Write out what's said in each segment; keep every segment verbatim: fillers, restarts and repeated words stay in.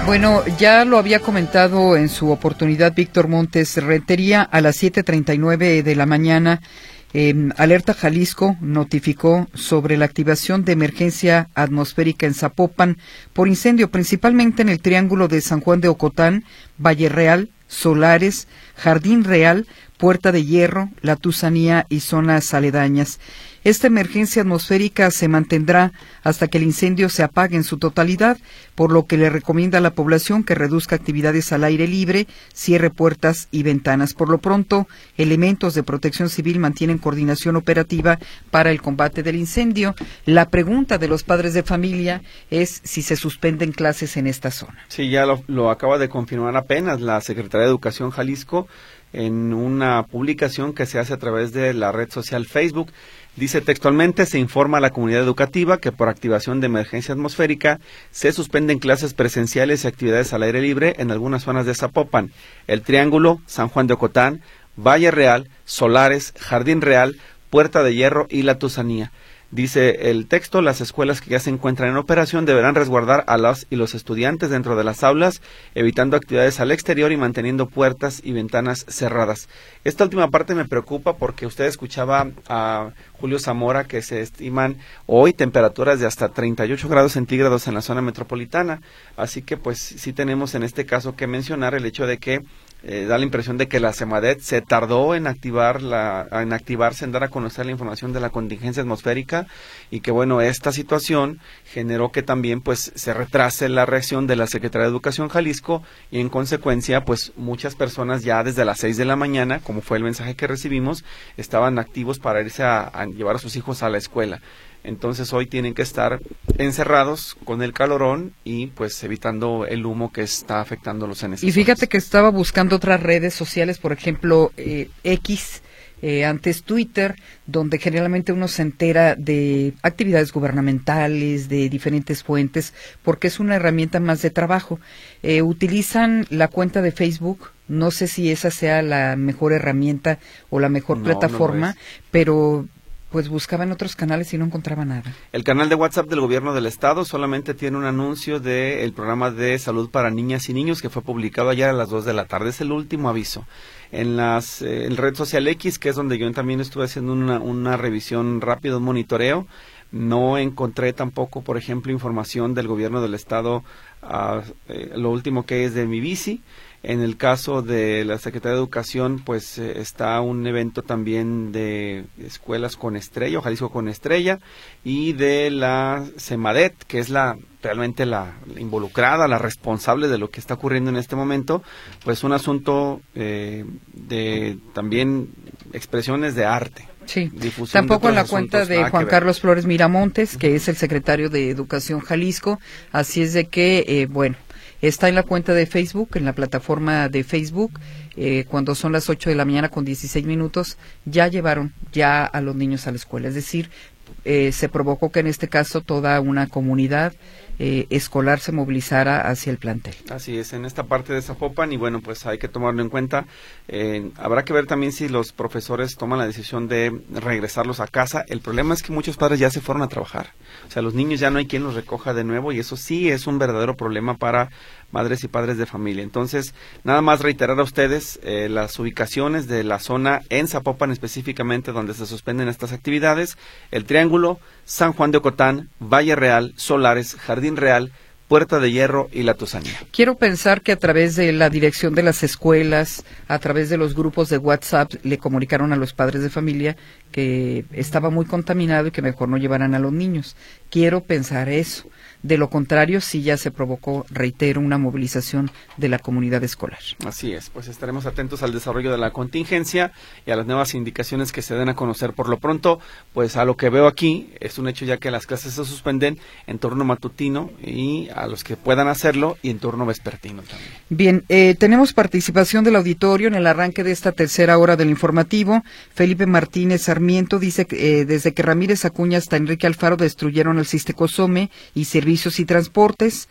Bueno, ya lo había comentado en su oportunidad Víctor Montes Rentería. A las siete treinta y nueve de la mañana, eh, Alerta Jalisco notificó sobre la activación de emergencia atmosférica en Zapopan por incendio, principalmente en el Triángulo de San Juan de Ocotán, Valle Real, Solares, Jardín Real, Puerta de Hierro, La Tusanía y zonas aledañas. Esta emergencia atmosférica se mantendrá hasta que el incendio se apague en su totalidad, por lo que le recomienda a la población que reduzca actividades al aire libre, cierre puertas y ventanas. Por lo pronto, elementos de Protección Civil mantienen coordinación operativa para el combate del incendio. La pregunta de los padres de familia es si se suspenden clases en esta zona. Sí, ya lo, lo acaba de confirmar apenas la Secretaría de Educación Jalisco en una publicación que se hace a través de la red social Facebook. Dice textualmente: se informa a la comunidad educativa que por activación de emergencia atmosférica se suspenden clases presenciales y actividades al aire libre en algunas zonas de Zapopan, el Triángulo, San Juan de Ocotán, Valle Real, Solares, Jardín Real, Puerta de Hierro y La Tusanía. Dice el texto: las escuelas que ya se encuentran en operación deberán resguardar a las y los estudiantes dentro de las aulas, evitando actividades al exterior y manteniendo puertas y ventanas cerradas. Esta última parte me preocupa porque usted escuchaba a Julio Zamora que se estiman hoy temperaturas de hasta treinta y ocho grados centígrados en la zona metropolitana. Así que pues sí tenemos en este caso que mencionar el hecho de que Eh, da la impresión de que la CEMADET se tardó en activar la, en activarse, en dar a conocer la información de la contingencia atmosférica, y que bueno, esta situación generó que también pues se retrase la reacción de la Secretaría de Educación Jalisco, y en consecuencia pues muchas personas ya desde las seis de la mañana, como fue el mensaje que recibimos, estaban activos para irse a, a llevar a sus hijos a la escuela. Entonces hoy tienen que estar encerrados con el calorón y pues evitando el humo que está afectándolos en ese. Y fíjate que estaba buscando otras redes sociales, por ejemplo, eh, X, eh, antes Twitter, donde generalmente uno se entera de actividades gubernamentales, de diferentes fuentes, porque es una herramienta más de trabajo. Eh, utilizan la cuenta de Facebook. No sé si esa sea la mejor herramienta o la mejor no, plataforma, no pero pues buscaba en otros canales y no encontraba nada. El canal de WhatsApp del gobierno del estado solamente tiene un anuncio del programa de salud para niñas y niños que fue publicado ayer a las dos de la tarde. Es el último aviso. En las eh, en red social X, que es donde yo también estuve haciendo una, una revisión rápida, un monitoreo, no encontré tampoco, por ejemplo, información del gobierno del estado, uh, eh, lo último que es de Mi Bici. En el caso de la Secretaría de Educación, pues eh, está un evento también de escuelas con estrella, o Jalisco con estrella, y de la CEMADET, que es la realmente la, la involucrada, la responsable de lo que está ocurriendo en este momento, pues un asunto eh, de también expresiones de arte. Sí, tampoco en la cuenta de Juan Carlos Flores Miramontes, que es el secretario de Educación Jalisco, así es de que, eh, bueno, está en la cuenta de Facebook, en la plataforma de Facebook, eh, cuando son las ocho de la mañana con dieciséis minutos, ya llevaron ya a los niños a la escuela. Es decir, eh, se provocó que en este caso toda una comunidad eh, escolar se movilizara hacia el plantel. Así es, en esta parte de Zapopan, y bueno, pues hay que tomarlo en cuenta. Eh, habrá que ver también si los profesores toman la decisión de regresarlos a casa. El problema es que muchos padres ya se fueron a trabajar. O sea, los niños ya no hay quien los recoja de nuevo, y eso sí es un verdadero problema para madres y padres de familia. Entonces, nada más reiterar a ustedes eh, las ubicaciones de la zona en Zapopan específicamente donde se suspenden estas actividades: el Triángulo, San Juan de Ocotán, Valle Real, Solares, Jardín Real, Puerta de Hierro y La Tusanía. Quiero pensar que a través de la dirección de las escuelas, a través de los grupos de WhatsApp, le comunicaron a los padres de familia que estaba muy contaminado y que mejor no llevaran a los niños. Quiero pensar eso. De lo contrario, sí ya se provocó, reitero, una movilización de la comunidad escolar. Así es, pues estaremos atentos al desarrollo de la contingencia y a las nuevas indicaciones que se den a conocer. Por lo pronto, pues a lo que veo aquí, es un hecho ya que las clases se suspenden en turno matutino y a los que puedan hacerlo, y en turno vespertino también. Bien, eh, tenemos participación del auditorio en el arranque de esta tercera hora del informativo. Felipe Martínez Sarmiento dice que eh, desde que Ramírez Acuña hasta Enrique Alfaro destruyeron el Sistecosome y servicios y transportes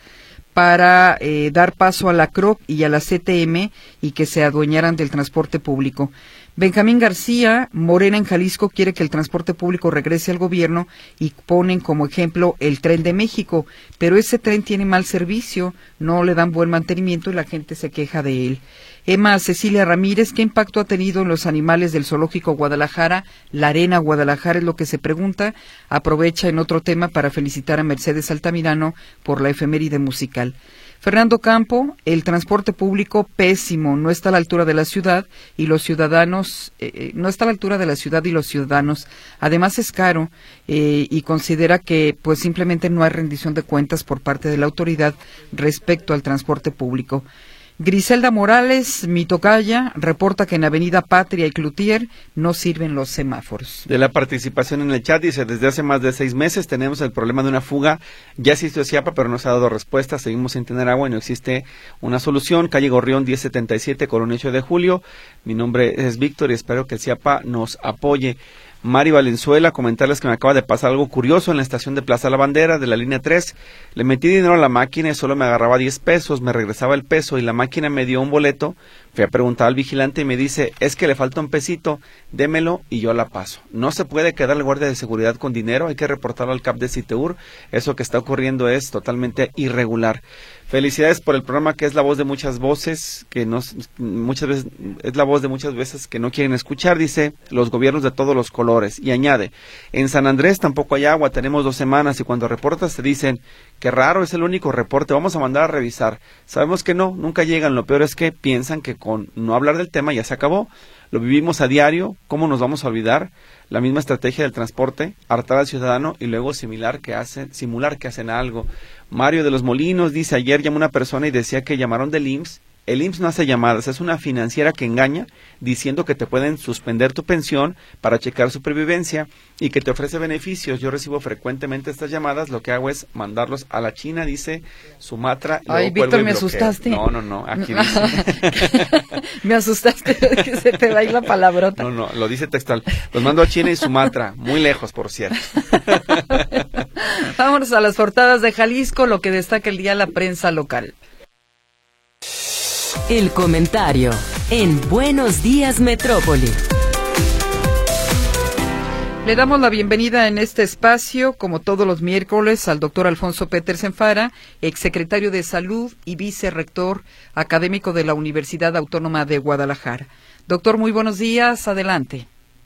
para eh, dar paso a la C R O P y a la C T M y que se adueñaran del transporte público. Benjamín García, Morena en Jalisco quiere que el transporte público regrese al gobierno y ponen como ejemplo el Tren de México, pero ese tren tiene mal servicio, no le dan buen mantenimiento y la gente se queja de él. Emma Cecilia Ramírez, ¿qué impacto ha tenido en los animales del Zoológico Guadalajara? La Arena Guadalajara es lo que se pregunta. Aprovecha en otro tema para felicitar a Mercedes Altamirano por la efeméride musical. Fernando Campo, el transporte público pésimo, no está a la altura de la ciudad y los ciudadanos, eh, no está a la altura de la ciudad y los ciudadanos. Además es caro eh, y considera que pues simplemente no hay rendición de cuentas por parte de la autoridad respecto al transporte público. Griselda Morales, mi tocaya, reporta que en Avenida Patria y Cloutier no sirven los semáforos. De la participación en el chat, dice, desde hace más de seis meses tenemos el problema de una fuga, ya existió Ciapa, pero no se ha dado respuesta, seguimos sin tener agua y no existe una solución. Calle Gorrión diez setenta y siete, Colonia ocho de julio, mi nombre es Víctor y espero que el Ciapa nos apoye. Mari Valenzuela, comentarles que me acaba de pasar algo curioso en la estación de Plaza La Bandera de la línea tres. Le metí dinero a la máquina y solo me agarraba diez pesos, me regresaba el peso y la máquina me dio un boleto. Fui a preguntar al vigilante y me dice, es que le falta un pesito, démelo y yo la paso. No se puede quedar el guardia de seguridad con dinero, hay que reportarlo al C A P de Citeur. Eso que está ocurriendo es totalmente irregular. Felicidades por el programa que es la voz de muchas voces, que nos, muchas veces es la voz de muchas veces que no quieren escuchar, dice, los gobiernos de todos los colores. Y añade, en San Andrés tampoco hay agua, tenemos dos semanas y cuando reportas te dicen, qué raro, es el único reporte, vamos a mandar a revisar. Sabemos que no, nunca llegan, lo peor es que piensan que con no hablar del tema ya se acabó. Lo vivimos a diario, ¿cómo nos vamos a olvidar? La misma estrategia del transporte, hartar al ciudadano y luego similar que hacen, simular que hacen algo. Mario de los Molinos dice, ayer llamó una persona y decía que llamaron del I M S S. El I M S S no hace llamadas, es una financiera que engaña diciendo que te pueden suspender tu pensión para checar supervivencia y que te ofrece beneficios. Yo recibo frecuentemente estas llamadas, lo que hago es mandarlos a la China, dice Sumatra. Ay, Víctor, me asustaste. No, no, no, aquí dice. Me asustaste, que se te va a ir la palabrota. No, no, lo dice textual. Los mando a China y Sumatra, muy lejos, por cierto. Vámonos a las portadas de Jalisco, lo que destaca el día la prensa local. El comentario en Buenos Días Metrópoli. Le damos la bienvenida en este espacio, como todos los miércoles, al doctor Alfonso Petersen Fara, exsecretario de Salud y vicerrector académico de la Universidad Autónoma de Guadalajara. Doctor, muy buenos días, adelante.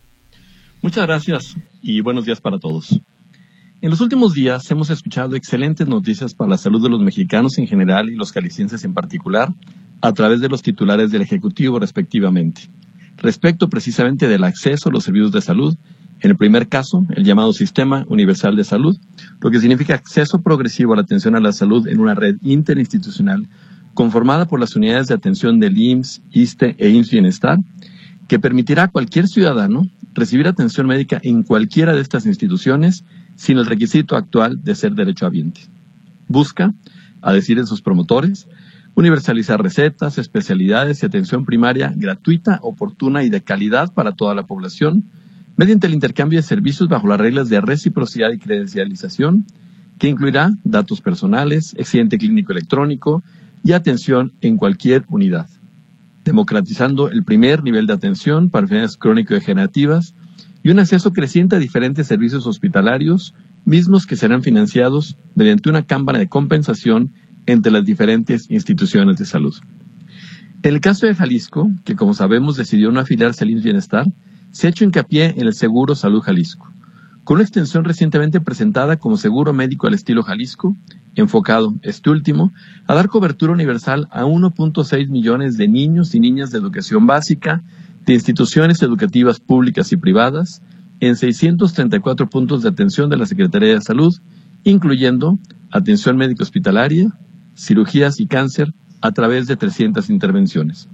Muchas gracias y buenos días para todos. En los últimos días hemos escuchado excelentes noticias para la salud de los mexicanos en general y los jaliscienses en particular, a través de los titulares del Ejecutivo respectivamente, respecto precisamente del acceso a los servicios de salud, en el primer caso, el llamado Sistema Universal de Salud, lo que significa acceso progresivo a la atención a la salud en una red interinstitucional conformada por las unidades de atención del I M S S, ISSSTE e I M S S Bienestar, que permitirá a cualquier ciudadano recibir atención médica en cualquiera de estas instituciones sin el requisito actual de ser derechohabiente. Busca, a decir de sus promotores, universalizar recetas, especialidades y atención primaria gratuita, oportuna y de calidad para toda la población, mediante el intercambio de servicios bajo las reglas de reciprocidad y credencialización, que incluirá datos personales, expediente clínico electrónico y atención en cualquier unidad, democratizando el primer nivel de atención para enfermedades crónico-degenerativas y un acceso creciente a diferentes servicios hospitalarios, mismos que serán financiados mediante una cámara de compensación entre las diferentes instituciones de salud. En el caso de Jalisco, que como sabemos decidió no afiliarse al I M S S Bienestar, se ha hecho hincapié en el Seguro Salud Jalisco, con una extensión recientemente presentada como Seguro Médico al Estilo Jalisco, enfocado, este último, a dar cobertura universal a uno punto seis millones de niños y niñas de educación básica, de instituciones educativas públicas y privadas, en seiscientos treinta y cuatro puntos de atención de la Secretaría de Salud, incluyendo atención médico hospitalaria, cirugías y cáncer a través de trescientas intervenciones.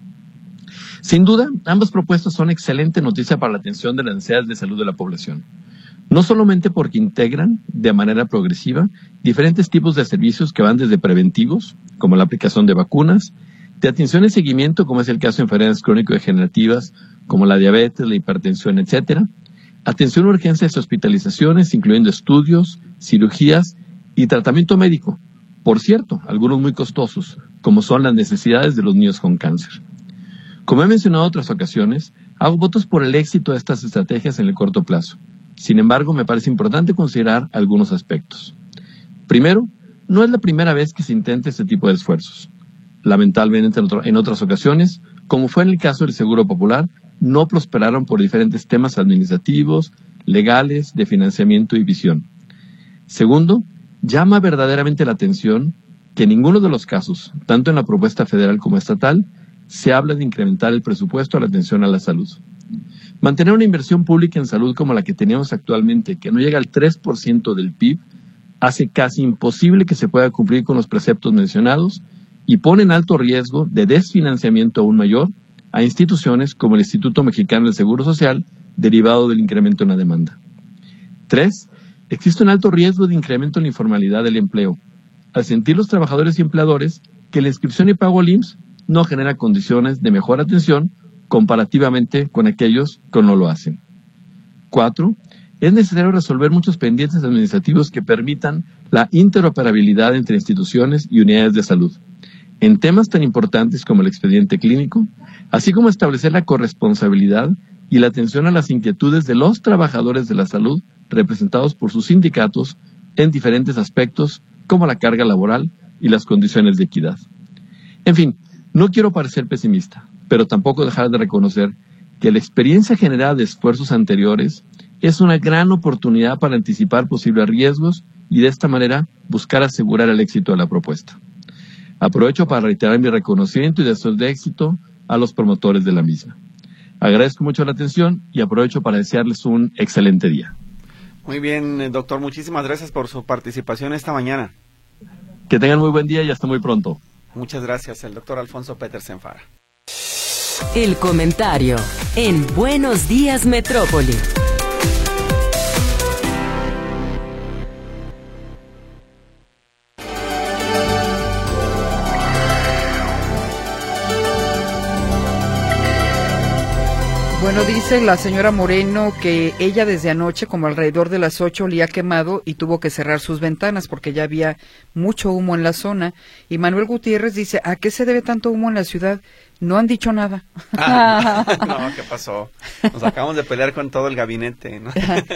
Sin duda, ambas propuestas son excelente noticia para la atención de las necesidades de salud de la población. No solamente porque integran de manera progresiva diferentes tipos de servicios que van desde preventivos, como la aplicación de vacunas, de atención y seguimiento, como es el caso de enfermedades crónico-degenerativas, como la diabetes, la hipertensión, etcétera, atención a urgencias y hospitalizaciones, incluyendo estudios, cirugías y tratamiento médico. Por cierto, algunos muy costosos, como son las necesidades de los niños con cáncer. Como he mencionado en otras ocasiones, hago votos por el éxito de estas estrategias en el corto plazo. Sin embargo, me parece importante considerar algunos aspectos. Primero, no es la primera vez que se intenta este tipo de esfuerzos. Lamentablemente, en otras ocasiones, como fue en el caso del Seguro Popular, no prosperaron por diferentes temas administrativos, legales, de financiamiento y visión. Segundo, llama verdaderamente la atención que en ninguno de los casos, tanto en la propuesta federal como estatal, se habla de incrementar el presupuesto a la atención a la salud. Mantener una inversión pública en salud como la que tenemos actualmente, que no llega al tres por ciento del P I B, hace casi imposible que se pueda cumplir con los preceptos mencionados y pone en alto riesgo de desfinanciamiento aún mayor a instituciones como el Instituto Mexicano del Seguro Social, derivado del incremento en la demanda. Tres, existe un alto riesgo de incremento en la informalidad del empleo, al sentir los trabajadores y empleadores que la inscripción y pago al I M S S no genera condiciones de mejor atención comparativamente con aquellos que no lo hacen. Cuatro, es necesario resolver muchos pendientes administrativos que permitan la interoperabilidad entre instituciones y unidades de salud, en temas tan importantes como el expediente clínico, así como establecer la corresponsabilidad y la atención a las inquietudes de los trabajadores de la salud representados por sus sindicatos en diferentes aspectos como la carga laboral y las condiciones de equidad. En fin, no quiero parecer pesimista, pero tampoco dejar de reconocer que la experiencia generada de esfuerzos anteriores es una gran oportunidad para anticipar posibles riesgos y de esta manera buscar asegurar el éxito de la propuesta. Aprovecho para reiterar mi reconocimiento y deseos de éxito a los promotores de la misma. Agradezco mucho la atención y aprovecho para desearles un excelente día. Muy bien, doctor, muchísimas gracias por su participación esta mañana. Que tengan muy buen día y hasta muy pronto. Muchas gracias, el doctor Alfonso Petersen Fara. El comentario en Buenos Días Metrópoli. Bueno, dice la señora Moreno que ella desde anoche, como alrededor de las ocho, olía quemado y tuvo que cerrar sus ventanas porque ya había mucho humo en la zona. Y Manuel Gutiérrez dice, ¿a qué se debe tanto humo en la ciudad? No han dicho nada. Ah, no, no, ¿qué pasó? Nos acabamos de pelear con todo el gabinete, ¿no?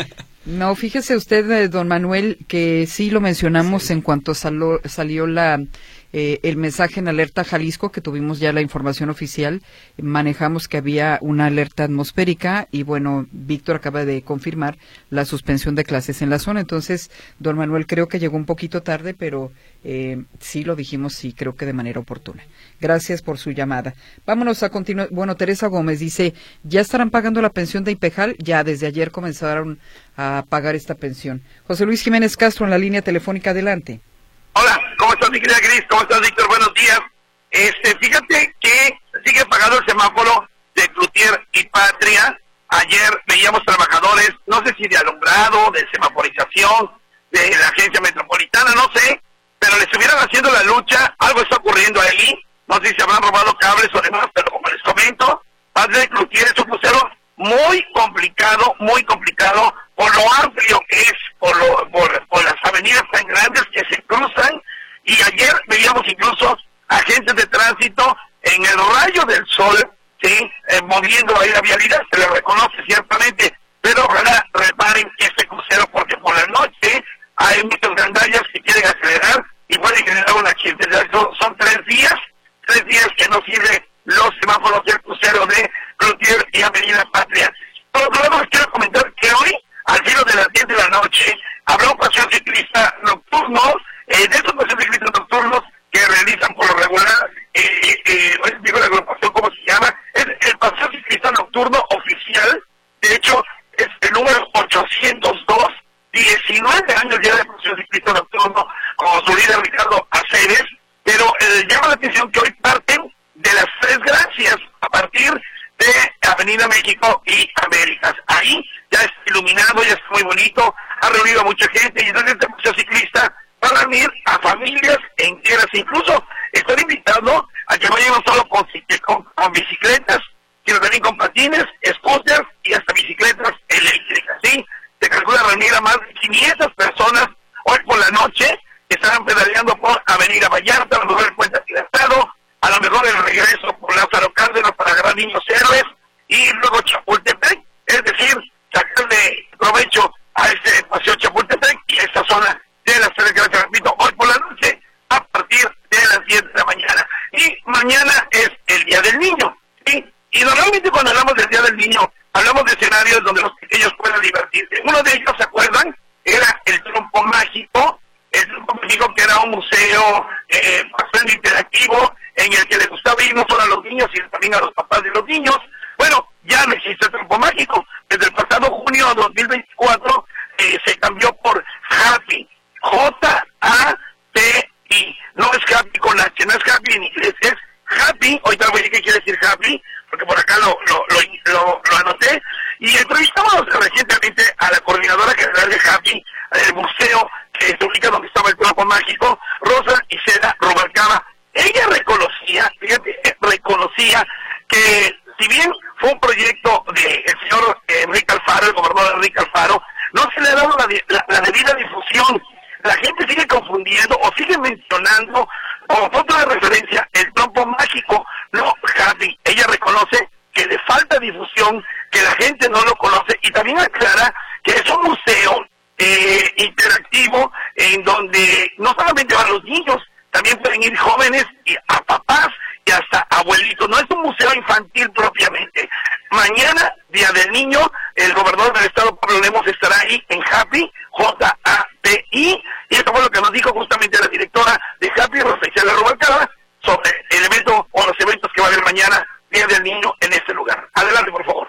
No, fíjese usted, eh, don Manuel, que sí lo mencionamos sí. En cuanto saló, salió la eh, el mensaje en Alerta Jalisco, que tuvimos ya la información oficial, manejamos que había una alerta atmosférica y bueno, Víctor acaba de confirmar la suspensión de clases en la zona. Entonces, don Manuel, creo que llegó un poquito tarde, pero eh, sí lo dijimos, sí, creo que de manera oportuna. Gracias por su llamada. Vámonos a continuar. Bueno, Teresa Gómez dice, ¿ya estarán pagando la pensión de IPEJAL? Ya desde ayer comenzaron a pagar esta pensión. José Luis Jiménez Castro en la línea telefónica, adelante. Hola, ¿cómo estás, mi querida Cris? ¿Cómo estás, Víctor? Buenos días. Este, fíjate que sigue pagando el semáforo de Cloutier y Patria. Ayer veíamos trabajadores, no sé si de alumbrado, de semaforización, de la agencia metropolitana, no sé, pero le estuvieron haciendo la lucha. Algo está ocurriendo ahí. No sé si se habrán robado cables o demás, pero como les comento, Patria de Cloutier es un crucero muy complicado, muy complicado, por lo amplio que es, por, lo, por, por las avenidas tan grandes que se cruzan, y ayer veíamos incluso agentes de tránsito en el rayo del sol, sí, eh, moviendo ahí la vialidad, se le reconoce ciertamente, pero ojalá reparen este crucero, porque por la noche hay muchas gandallas que quieren acelerar y pueden generar un accidente. Son, son tres días, tres días que no sirven los semáforos del crucero de Cloutier y Avenida Patria. Pero luego les quiero comentar que hoy, al filo de las diez de la noche, habrá un paseo ciclista nocturno, eh, de estos paseos ciclistas nocturnos que realizan por lo regular, eh, eh, digo la agrupación, ¿cómo se llama? Es el paseo ciclista nocturno oficial. De hecho, es el número ochocientos dos, diecinueve años ya de paseo ciclista nocturno, con su líder Ricardo Aceves, pero eh, llama la atención que hoy parten de las Tres Gracias, a partir de Avenida México y Américas. Ahí ya está iluminado, ya está muy bonito, ha reunido a mucha gente, y entonces este museo ciclista va a reunir a familias enteras. Incluso están invitando a que vayan no solo con, con, con bicicletas, sino también con patines, scooters y hasta bicicletas eléctricas, ¿sí? Se calcula reunir a más de quinientas personas hoy por la noche, que estarán pedaleando por Avenida Vallarta, a lo mejor el Puente Accidentado, a lo mejor el regreso por Lázaro Cárdenas para agarrar niños un museo eh, bastante interactivo en el que le gustaba ir no solo a los niños, sino también a los papás de los niños. Bueno, ya no existe el Trompo Mágico. Desde el pasado junio de dos mil veinticuatro eh, se cambió por Happy, J A P I. No es Happy con H, no es Happy en inglés, es Happy. Ahorita voy a decir qué quiere decir Happy, porque por acá lo, lo, lo, lo, lo anoté. Y entrevistamos recientemente a la coordinadora general de Happy, el museo que se ubica donde estaba el Trompo Mágico, Rosa Isela Rubalcaba. Ella reconocía, fíjate, reconocía que si bien fue un proyecto del señor eh, Enrique Alfaro, el gobernador Enrique Alfaro, no se le ha dado la, la, la debida difusión. La gente sigue confundiendo o sigue mencionando como punto de referencia el Trompo Mágico, no Happy. Ella reconoce que le falta difusión, que la gente no lo conoce, y también aclara que es un museo eh, interactivo en donde no solamente van los niños, también pueden ir jóvenes y a papás y hasta abuelitos. No es un museo infantil propiamente. Mañana, Día del Niño, el gobernador del estado, Pablo Lemos, estará ahí en Happy, J A P I, y esto fue lo que nos dijo justamente la directora de Happy, Rosa Isela Rubalcaba, sobre el evento o los eventos que va a haber mañana, Día del Niño, en este lugar. Adelante, por favor.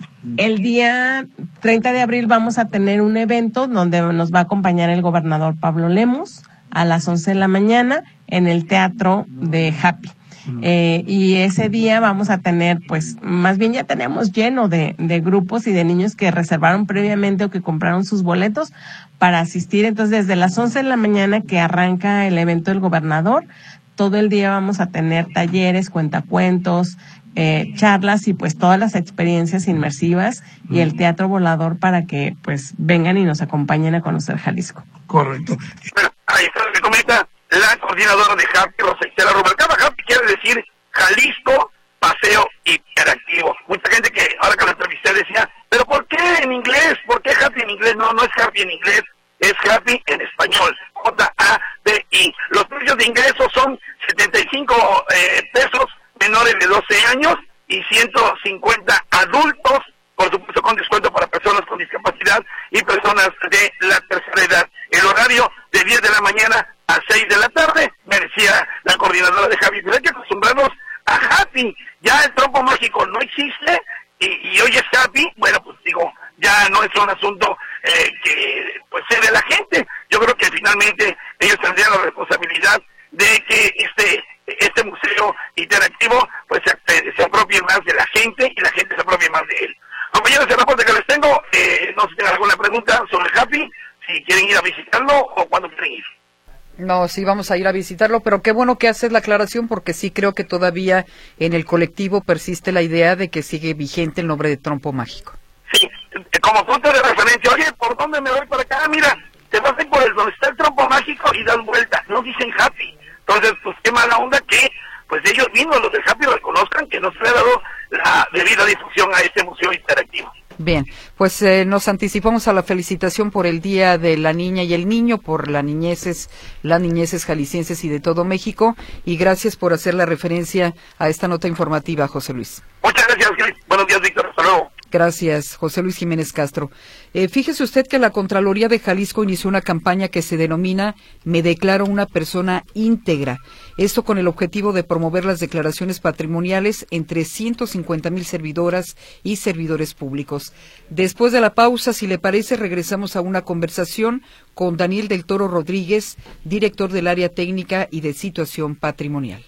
El día treinta de abril vamos a tener un evento donde nos va a acompañar el gobernador Pablo Lemos a las once de la mañana en el teatro de Happy. Eh, y ese día vamos a tener, pues, más bien ya tenemos lleno de, de grupos y de niños que reservaron previamente o que compraron sus boletos para asistir. Entonces, desde las once de la mañana que arranca el evento del gobernador, todo el día vamos a tener talleres, cuentacuentos, eh, charlas y pues todas las experiencias inmersivas y el teatro volador para que pues vengan y nos acompañen a conocer Jalisco. Correcto. Bueno, ahí está lo que comenta la coordinadora de Happy, Rosa Isela Rubalcaba. Happy quiere decir Jalisco Paseo Interactivo. Mucha gente que ahora que lo entrevisté decía, pero ¿por qué en inglés? ¿Por qué Happy en inglés? No, no es Happy en inglés, es Happy en español, J A P I. Los precios de ingreso son setenta y cinco eh, pesos menores de doce años y ciento cincuenta adultos, por supuesto con descuento para personas con discapacidad y personas de la tercera edad. El horario de diez de la mañana a seis de la tarde, me decía la coordinadora de Happy. Pero hay que acostumbrarnos a Happy. Ya el Trompo Mágico no existe y, y hoy es Happy. Bueno, pues digo, ya no es un asunto eh, que pues sea de la gente. Yo creo que finalmente ellos tendrían la responsabilidad de que este este museo interactivo pues se, se apropie más de la gente y la gente se apropie más de él. Compañeros, el reporte que les tengo, eh, no sé si tienen alguna pregunta sobre Happy, si quieren ir a visitarlo o cuándo quieren ir. No, sí, vamos a ir a visitarlo, pero qué bueno que haces la aclaración porque sí creo que todavía en el colectivo persiste la idea de que sigue vigente el nombre de Trompo Mágico. Sí, como punto de referencia, oye, ¿por dónde me voy para acá? Mira, te vas a ir por el donde está el Trompo Mágico y das vuelta, no dicen Happy. Entonces, pues qué mala onda que pues ellos mismos, los de Happy, reconozcan que no se le ha dado la debida difusión a este museo interactivo. Bien, pues eh, nos anticipamos a la felicitación por el Día de la Niña y el Niño, por las niñeces, las niñeces jaliscienses y de todo México, y gracias por hacer la referencia a esta nota informativa, José Luis. Muchas gracias, buenos días, Víctor, hasta luego. Gracias, José Luis Jiménez Castro. Eh, fíjese usted que la Contraloría de Jalisco inició una campaña que se denomina Me declaro una persona íntegra. Esto con el objetivo de promover las declaraciones patrimoniales entre ciento cincuenta mil servidoras y servidores públicos. Después de la pausa, si le parece, regresamos a una conversación con Daniel del Toro Rodríguez, director del área técnica y de situación patrimonial.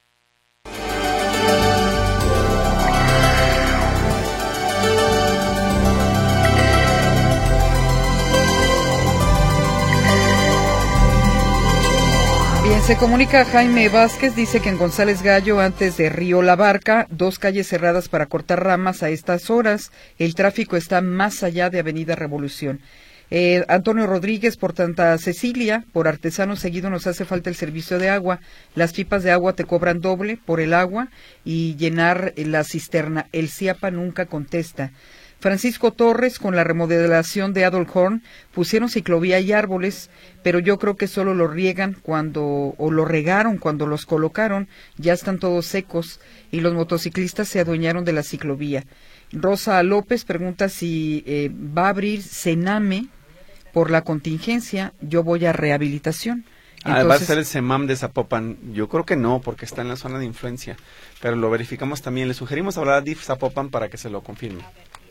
Bien, se comunica Jaime Vázquez, dice que en González Gallo, antes de Río La Barca, dos calles cerradas para cortar ramas a estas horas. El tráfico está más allá de Avenida Revolución. Eh, Antonio Rodríguez, por Santa Cecilia, por Artesano Seguido nos hace falta el servicio de agua. Las pipas de agua te cobran doble por el agua y llenar la cisterna. El CIAPA nunca contesta. Francisco Torres, con la remodelación de Adolf Horn, pusieron ciclovía y árboles, pero yo creo que solo lo riegan cuando, o lo regaron cuando los colocaron, ya están todos secos, y los motociclistas se adueñaron de la ciclovía. Rosa López pregunta si eh, va a abrir Sename por la contingencia. Yo voy a rehabilitación. Ah, ¿va a ser el CEMAM de Zapopan? Yo creo que no, porque está en la zona de influencia, pero lo verificamos también. Le sugerimos hablar a D I F Zapopan para que se lo confirme.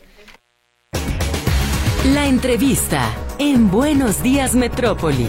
La entrevista en Buenos Días Metrópoli.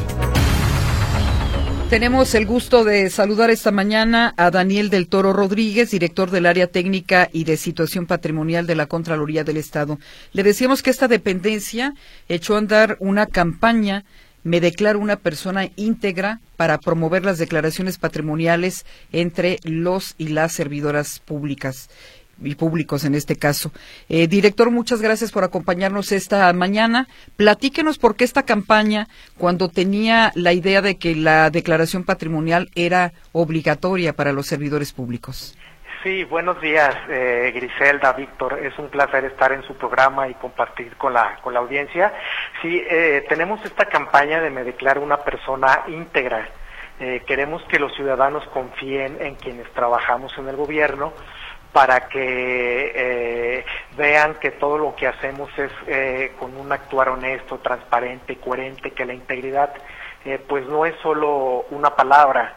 Tenemos el gusto de saludar esta mañana a Daniel del Toro Rodríguez, director del Área Técnica y de Situación Patrimonial de la Contraloría del Estado. Le decíamos que esta dependencia echó a andar una campaña, Me declaro una persona íntegra, para promover las declaraciones patrimoniales entre los y las servidoras públicas y públicos en este caso. Eh, director, muchas gracias por acompañarnos esta mañana. Platíquenos por qué esta campaña, cuando tenía la idea de que la declaración patrimonial era obligatoria para los servidores públicos. Sí, buenos días, eh, Griselda, Víctor. Es un placer estar en su programa y compartir con la con la audiencia. Sí, eh, tenemos esta campaña de Me declaro una persona íntegra. Eh, queremos que los ciudadanos confíen en quienes trabajamos en el gobierno, para que eh, vean que todo lo que hacemos es eh, con un actuar honesto, transparente, coherente, que la integridad eh, pues no es solo una palabra,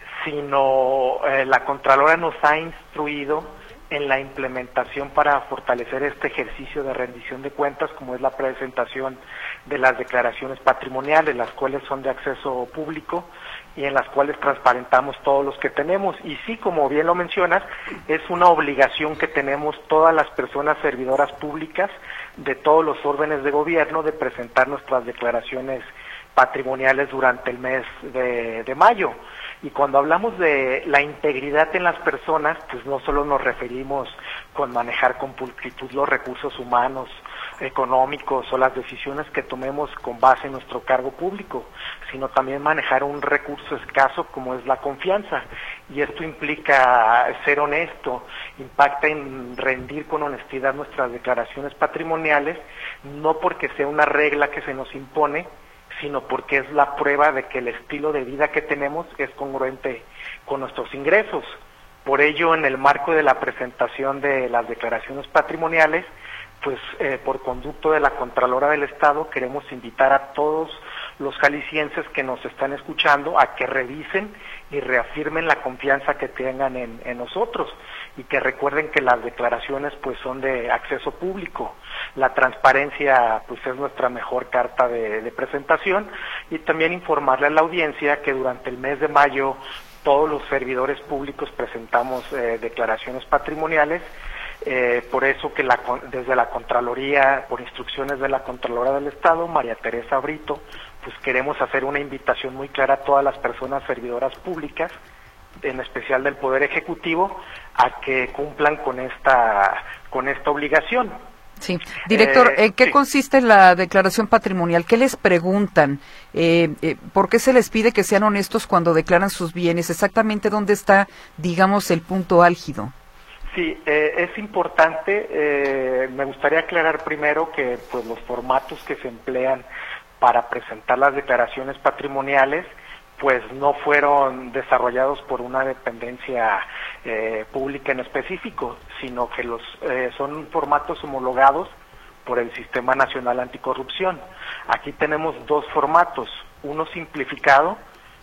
sino eh, la Contralora nos ha instruido en la implementación para fortalecer este ejercicio de rendición de cuentas, como es la presentación de las declaraciones patrimoniales, las cuales son de acceso público y en las cuales transparentamos todos los que tenemos. Y sí, como bien lo mencionas, es una obligación que tenemos todas las personas servidoras públicas de todos los órdenes de gobierno de presentar nuestras declaraciones patrimoniales durante el mes de, de mayo. Y cuando hablamos de la integridad en las personas, pues no solo nos referimos con manejar con pulcritud los recursos humanos, económicos o las decisiones que tomemos con base en nuestro cargo público, sino también manejar un recurso escaso como es la confianza. Y esto implica ser honesto, impacta en rendir con honestidad nuestras declaraciones patrimoniales, no porque sea una regla que se nos impone, sino porque es la prueba de que el estilo de vida que tenemos es congruente con nuestros ingresos. Por ello, en el marco de la presentación de las declaraciones patrimoniales, pues eh, por conducto de la Contralora del Estado, queremos invitar a todos los jaliscienses que nos están escuchando a que revisen y reafirmen la confianza que tengan en, en nosotros, y que recuerden que las declaraciones pues son de acceso público. La transparencia pues es nuestra mejor carta de, de presentación, y también informarle a la audiencia que durante el mes de mayo todos los servidores públicos presentamos eh, declaraciones patrimoniales. Eh, por eso que la, desde la Contraloría, por instrucciones de la Contralora del Estado, María Teresa Brito, pues queremos hacer una invitación muy clara a todas las personas servidoras públicas, en especial del Poder Ejecutivo, a que cumplan con esta con esta obligación. Sí, director, eh, ¿en qué sí. consiste la declaración patrimonial? ¿Qué les preguntan? Eh, eh, ¿Por qué se les pide que sean honestos cuando declaran sus bienes? ¿Exactamente dónde está, digamos, el punto álgido? Sí, eh, es importante. Eh, me gustaría aclarar primero que pues los formatos que se emplean para presentar las declaraciones patrimoniales pues no fueron desarrollados por una dependencia eh, pública en específico, sino que los eh, son formatos homologados por el Sistema Nacional Anticorrupción. Aquí tenemos dos formatos, uno simplificado,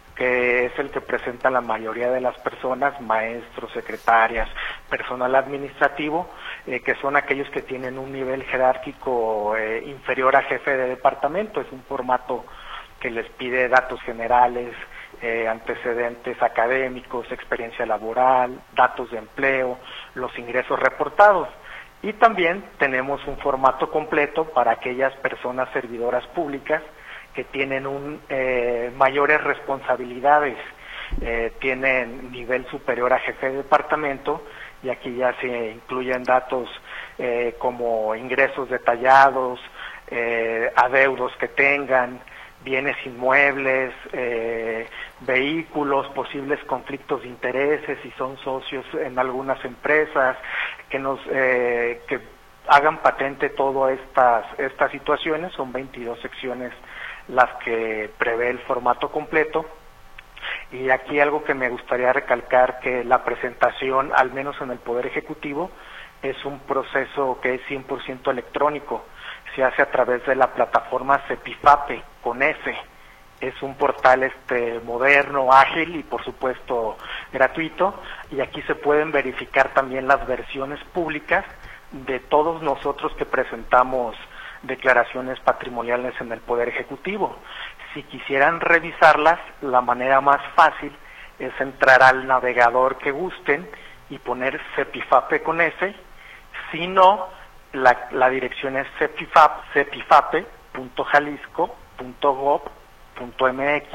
que es el que presentan la mayoría de las personas, maestros, secretarias, personal administrativo, eh, que son aquellos que tienen un nivel jerárquico eh, inferior a jefe de departamento. Es un formato que les pide datos generales, eh, antecedentes académicos, experiencia laboral, datos de empleo, los ingresos reportados. Y también tenemos un formato completo para aquellas personas servidoras públicas que tienen un, eh, mayores responsabilidades, eh, tienen nivel superior a jefe de departamento, y aquí ya se incluyen datos eh, como ingresos detallados, eh, adeudos que tengan, bienes inmuebles, eh, vehículos, posibles conflictos de intereses, si son socios en algunas empresas, que nos eh, que hagan patente todas estas estas situaciones. Son veintidós secciones las que prevé el formato completo. Y aquí algo que me gustaría recalcar, que la presentación, al menos en el Poder Ejecutivo, es un proceso que es cien por ciento electrónico. Se hace a través de la plataforma CEPIFAPE, con F, Es un portal este moderno, ágil y por supuesto gratuito, y aquí se pueden verificar también las versiones públicas de todos nosotros que presentamos declaraciones patrimoniales en el Poder Ejecutivo. Si quisieran revisarlas, la manera más fácil es entrar al navegador que gusten y poner cepifape con S. Si no, la, la dirección es cepifape punto jalisco punto gob punto mx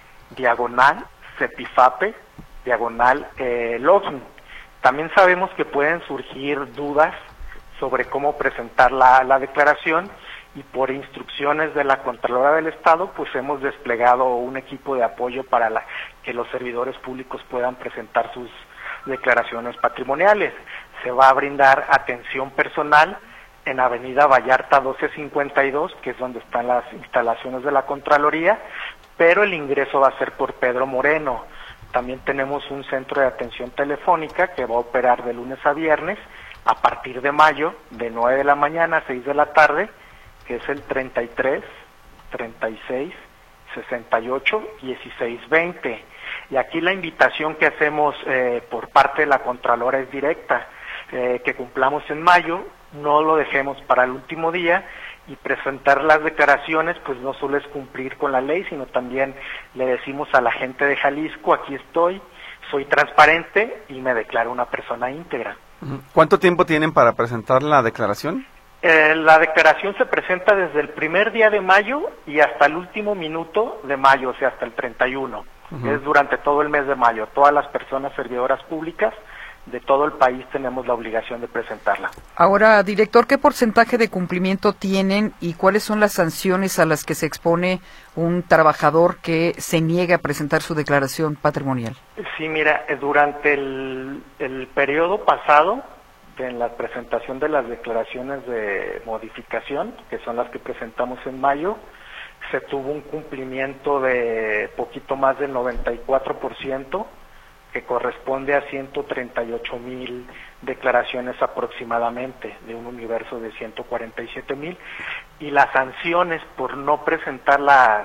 diagonal cepifape diagonal eh, login. También sabemos que pueden surgir dudas sobre cómo presentar la, la declaración, y por instrucciones de la Contralora del Estado pues hemos desplegado un equipo de apoyo para la, que los servidores públicos puedan presentar sus declaraciones patrimoniales. Se va a brindar atención personal en Avenida Vallarta doce cincuenta y dos, que es donde están las instalaciones de la Contraloría, pero el ingreso va a ser por Pedro Moreno. También tenemos un centro de atención telefónica que va a operar de lunes a viernes a partir de mayo, de nueve de la mañana a seis de la tarde, que es el treinta y tres, treinta y seis, sesenta y ocho, dieciséis, veinte. Y aquí la invitación que hacemos eh, por parte de la Contralora es directa, eh, que cumplamos en mayo, no lo dejemos para el último día, y presentar las declaraciones pues no solo es cumplir con la ley, sino también le decimos a la gente de Jalisco: aquí estoy, soy transparente y me declaro una persona íntegra. ¿Cuánto tiempo tienen para presentar la declaración? Eh, la declaración se presenta desde el primer día de mayo y hasta el último minuto de mayo, o sea, hasta el treinta y uno. Uh-huh. Es durante todo el mes de mayo. Todas las personas servidoras públicas de todo el país tenemos la obligación de presentarla. Ahora, director, ¿qué porcentaje de cumplimiento tienen y cuáles son las sanciones a las que se expone un trabajador que se niegue a presentar su declaración patrimonial? Sí, mira, durante el, el periodo pasado, en la presentación de las declaraciones de modificación, que son las que presentamos en mayo, se tuvo un cumplimiento de poquito más del noventa y cuatro por ciento, que corresponde a ciento treinta y ocho mil declaraciones aproximadamente, de un universo de ciento cuarenta y siete mil, y las sanciones por no presentar las,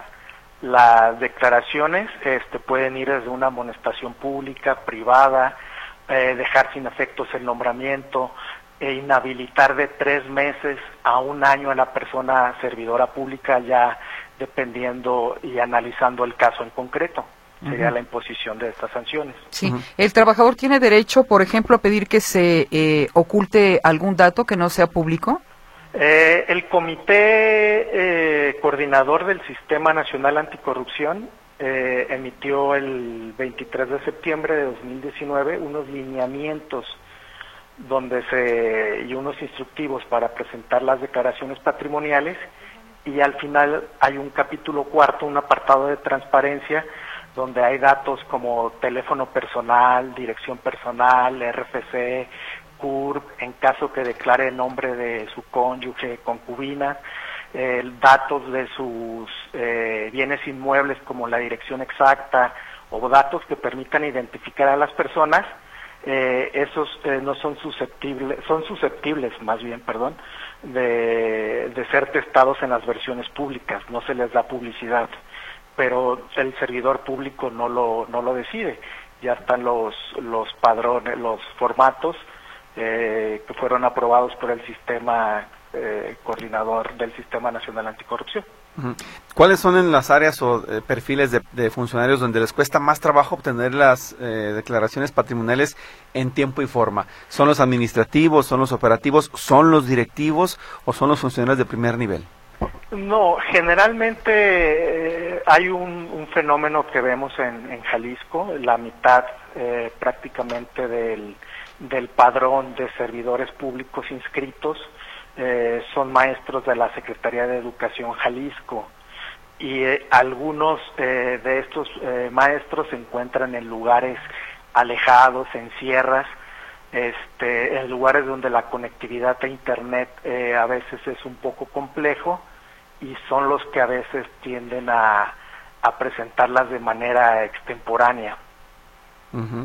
las declaraciones este, pueden ir desde una amonestación pública, privada, eh, dejar sin efectos el nombramiento, e inhabilitar de tres meses a un año a la persona servidora pública, ya dependiendo y analizando el caso en concreto. Sería uh-huh. la imposición de estas sanciones. Sí. Uh-huh. ¿El trabajador tiene derecho, por ejemplo, a pedir que se eh, oculte algún dato que no sea público? Eh, el Comité eh, Coordinador del Sistema Nacional Anticorrupción eh, emitió el veintitrés de septiembre de dos mil diecinueve unos lineamientos donde se y unos instructivos para presentar las declaraciones patrimoniales, y al final hay un capítulo cuarto, un apartado de transparencia, donde hay datos como teléfono personal, dirección personal, R F C, C U R P, en caso que declare el nombre de su cónyuge, concubina, eh, datos de sus eh, bienes inmuebles como la dirección exacta, o datos que permitan identificar a las personas. Eh, esos eh, no son susceptibles, son susceptibles más bien, perdón, de, de ser testados en las versiones públicas, no se les da publicidad, pero el servidor público no lo no lo decide. Ya están los los padrones, los formatos eh, que fueron aprobados por el sistema eh, coordinador del Sistema Nacional Anticorrupción. ¿Cuáles son en las áreas o eh, perfiles de, de funcionarios donde les cuesta más trabajo obtener las eh, declaraciones patrimoniales en tiempo y forma? ¿Son los administrativos, son los operativos, son los directivos o son los funcionarios de primer nivel? No, generalmente eh, hay un, un fenómeno que vemos en, en Jalisco. La mitad eh, prácticamente del, del padrón de servidores públicos inscritos eh, son maestros de la Secretaría de Educación Jalisco, y eh, algunos eh, de estos eh, maestros se encuentran en lugares alejados, en sierras, este, en lugares donde la conectividad a internet eh, a veces es un poco complejo, y son los que a veces tienden a, a presentarlas de manera extemporánea. Uh-huh.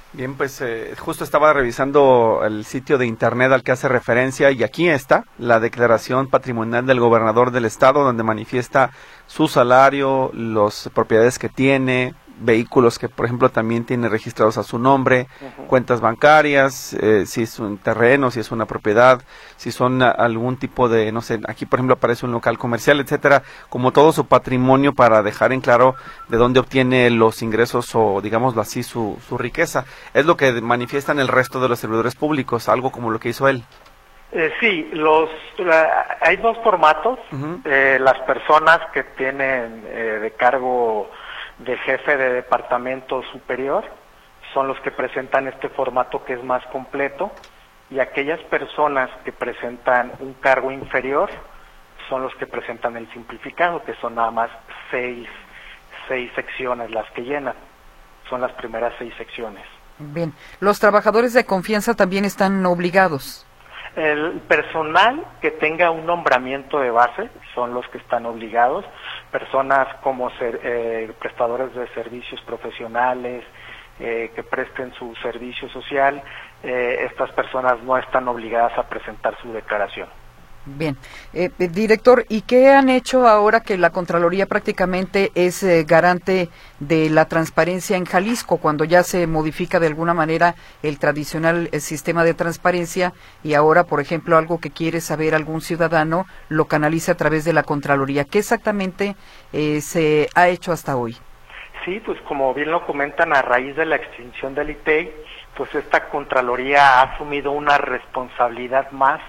Bien, pues eh, justo estaba revisando el sitio de internet al que hace referencia y aquí está la declaración patrimonial del gobernador del estado donde manifiesta su salario, las propiedades que tiene, vehículos que por ejemplo también tiene registrados a su nombre, uh-huh. cuentas bancarias, eh, si es un terreno, si es una propiedad, si son a, algún tipo de, no sé, aquí por ejemplo aparece un local comercial, etcétera, como todo su patrimonio para dejar en claro de dónde obtiene los ingresos o digámoslo así su, su riqueza. Es lo que manifiestan el resto de los servidores públicos, algo como lo que hizo él. Eh, sí, los la, hay dos formatos, uh-huh. eh, las personas que tienen eh, de cargo de jefe de departamento superior son los que presentan este formato que es más completo y aquellas personas que presentan un cargo inferior son los que presentan el simplificado, que son nada más seis, seis secciones las que llenan, son las primeras seis secciones. Bien, ¿los trabajadores de confianza también están obligados? El personal que tenga un nombramiento de base son los que están obligados, personas como ser, eh, prestadores de servicios profesionales, eh, que presten su servicio social, eh, estas personas no están obligadas a presentar su declaración. Bien, eh, director, ¿y qué han hecho ahora que la Contraloría prácticamente es eh, garante de la transparencia en Jalisco, cuando ya se modifica de alguna manera el tradicional el sistema de transparencia y ahora, por ejemplo, algo que quiere saber algún ciudadano lo canaliza a través de la Contraloría? ¿Qué exactamente eh, se ha hecho hasta hoy? Sí, pues como bien lo comentan, a raíz de la extinción del I T E I, pues esta Contraloría ha asumido una responsabilidad más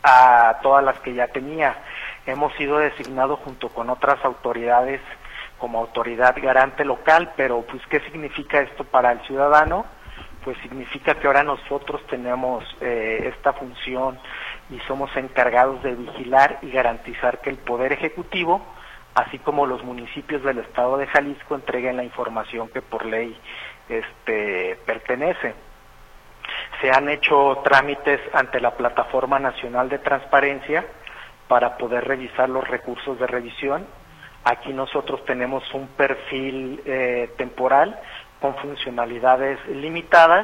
a todas las que ya tenía. Hemos sido designados junto con otras autoridades como autoridad garante local, pero pues ¿qué significa esto para el ciudadano? Pues significa que ahora nosotros tenemos eh, esta función y somos encargados de vigilar y garantizar que el Poder Ejecutivo, así como los municipios del estado de Jalisco, entreguen la información que por ley este, pertenece. Se han hecho trámites ante la Plataforma Nacional de Transparencia para poder revisar los recursos de revisión. Aquí nosotros tenemos un perfil eh, temporal con funcionalidades limitadas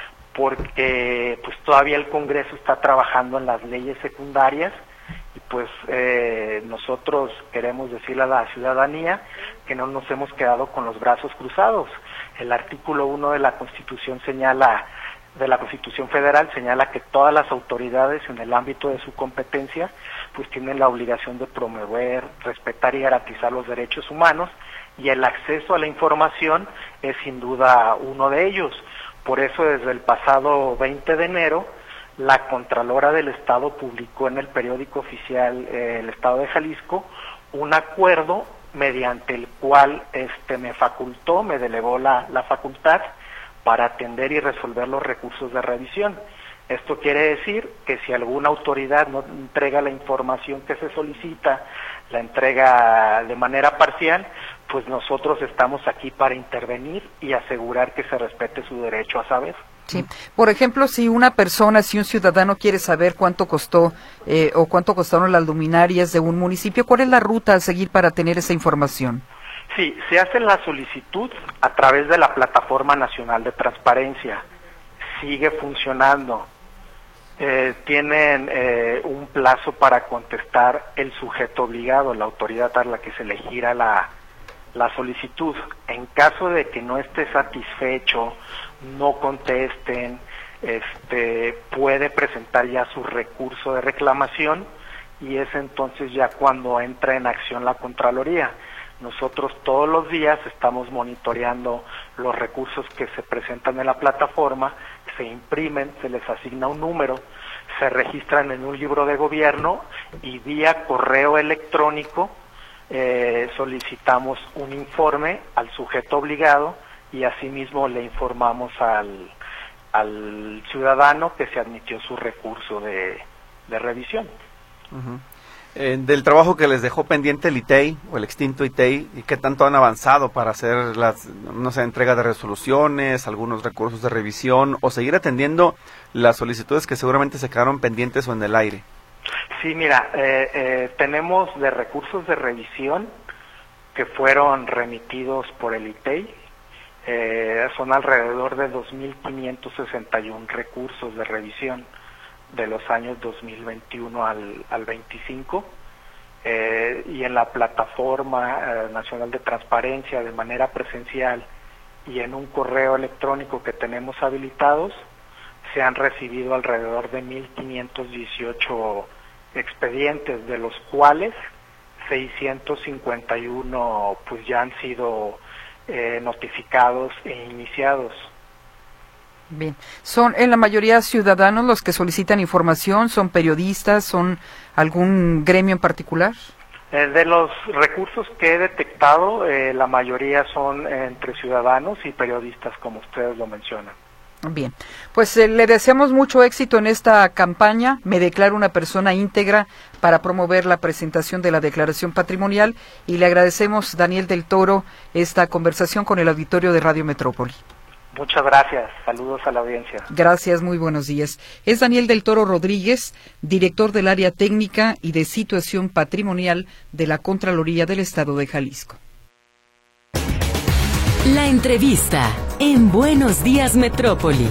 porque pues todavía el Congreso está trabajando en las leyes secundarias y pues eh, nosotros queremos decirle a la ciudadanía que no nos hemos quedado con los brazos cruzados. El artículo uno de la Constitución señala de la Constitución Federal señala que todas las autoridades en el ámbito de su competencia pues tienen la obligación de promover, respetar y garantizar los derechos humanos y el acceso a la información es sin duda uno de ellos. Por eso desde el pasado veinte de enero la Contralora del Estado publicó en el periódico oficial eh, El Estado de Jalisco un acuerdo mediante el cual este me facultó, me delegó la, la facultad para atender y resolver los recursos de revisión. Esto quiere decir que si alguna autoridad no entrega la información que se solicita, la entrega de manera parcial, pues nosotros estamos aquí para intervenir y asegurar que se respete su derecho a saber. Sí. Por ejemplo, si una persona, si un ciudadano quiere saber cuánto costó eh, o cuánto costaron las luminarias de un municipio, ¿cuál es la ruta a seguir para tener esa información? Sí, se hace la solicitud a través de la Plataforma Nacional de Transparencia. Sigue funcionando. Eh, tienen eh, un plazo para contestar el sujeto obligado, la autoridad a la que se le gira la, la solicitud. En caso de que no esté satisfecho, no contesten, este, puede presentar ya su recurso de reclamación y es entonces ya cuando entra en acción la Contraloría. Nosotros todos los días estamos monitoreando los recursos que se presentan en la plataforma, se imprimen, se les asigna un número, se registran en un libro de gobierno y vía correo electrónico eh, solicitamos un informe al sujeto obligado y asimismo le informamos al, al ciudadano que se admitió su recurso de, de revisión. Uh-huh. Eh, del trabajo que les dejó pendiente el I T E I o el extinto I T E I y qué tanto han avanzado para hacer las, no sé, entrega de resoluciones, algunos recursos de revisión o seguir atendiendo las solicitudes que seguramente se quedaron pendientes o en el aire. Sí, mira, eh, eh, tenemos de recursos de revisión que fueron remitidos por el I T E I, Eh, son alrededor de dos mil quinientos sesenta y uno recursos de revisión de los años dos mil veintiuno al, al veinticinco, eh, y en la plataforma eh, nacional de transparencia de manera presencial y en un correo electrónico que tenemos habilitados, se han recibido alrededor de mil quinientos dieciocho expedientes, de los cuales seiscientos cincuenta y uno pues ya han sido Eh, notificados e iniciados. Bien, ¿son en la mayoría ciudadanos los que solicitan información? ¿Son periodistas? ¿Son algún gremio en particular? Eh, de los recursos que he detectado, eh, la mayoría son entre ciudadanos y periodistas, como ustedes lo mencionan. Bien, pues eh, le deseamos mucho éxito en esta campaña. Me declaro una persona íntegra para promover la presentación de la declaración patrimonial, y le agradecemos, Daniel del Toro, esta conversación con el auditorio de Radio Metrópoli. Muchas gracias, saludos a la audiencia. Gracias, muy buenos días. Es Daniel del Toro Rodríguez, director del área técnica y de situación patrimonial de la Contraloría del Estado de Jalisco. La entrevista en Buenos Días Metrópoli.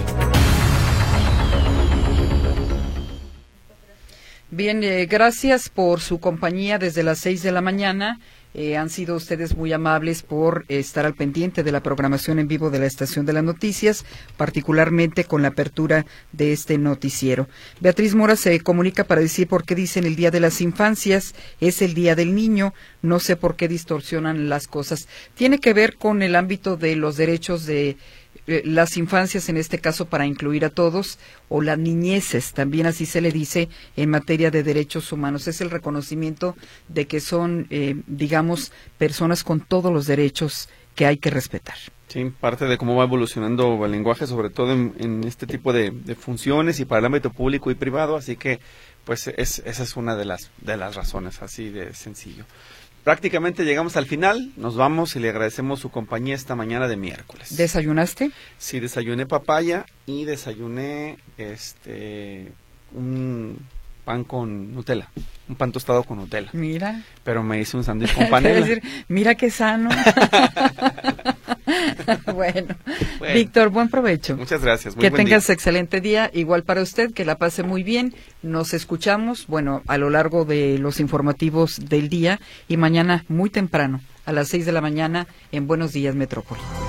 Bien, eh, gracias por su compañía desde las seis de la mañana. Eh, han sido ustedes muy amables por eh, estar al pendiente de la programación en vivo de la Estación de las Noticias, particularmente con la apertura de este noticiero. Beatriz Mora se comunica para decir por qué dicen el Día de las Infancias, es el Día del Niño, no sé por qué distorsionan las cosas. Tiene que ver con el ámbito de los derechos de eh, las infancias, en este caso para incluir a todos, o las niñeces, también así se le dice en materia de derechos humanos. Es el reconocimiento de que son, eh, digamos, personas con todos los derechos que hay que respetar. Sí, parte de cómo va evolucionando el lenguaje, sobre todo en, en este tipo de, de funciones y para el ámbito público y privado, así que pues es, esa es una de las, de las razones, así de sencillo. Prácticamente llegamos al final, nos vamos y le agradecemos su compañía esta mañana de miércoles. ¿Desayunaste? Sí, desayuné papaya y desayuné este un pan con Nutella, un pan tostado con Nutella. Mira. Pero me hice un sándwich con panela. Decir, mira qué sano. bueno, bueno, Víctor, buen provecho. Muchas gracias. Muy que buen tengas día. excelente día, igual para usted, que la pase muy bien. Nos escuchamos, bueno, a lo largo de los informativos del día y mañana muy temprano, a las seis de la mañana, en Buenos Días Metrópoli.